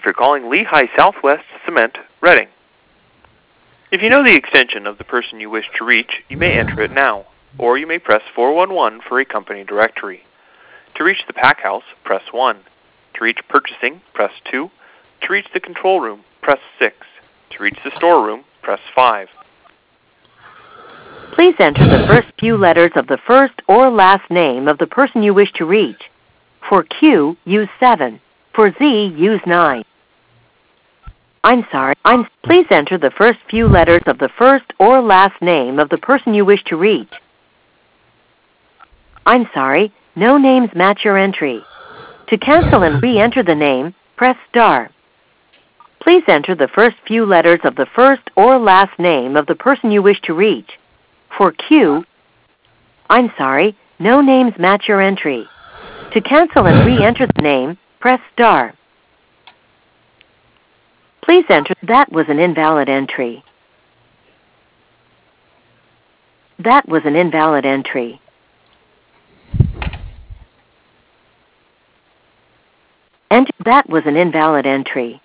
for calling Lehigh Southwest Cement, Reading. If you know the extension of the person you wish to reach, you may enter it now, or you may press 411 for a company directory. To reach the pack house, press 1. To reach purchasing, press 2. To reach the control room, press 6. To reach the storeroom, press 5. Please enter the first few letters of the first or last name of the person you wish to reach. For Q, use 7. For Z, use 9. Please enter the first few letters of the first or last name of the person you wish to reach. I'm sorry, no names match your entry. To cancel and re-enter the name, press star. Please enter the first few letters of the first or last name of the person you wish to reach. For Q, I'm sorry, no names match your entry. To cancel and re-enter the name, press star. Please enter. That was an invalid entry. That was an invalid entry. That was an invalid entry.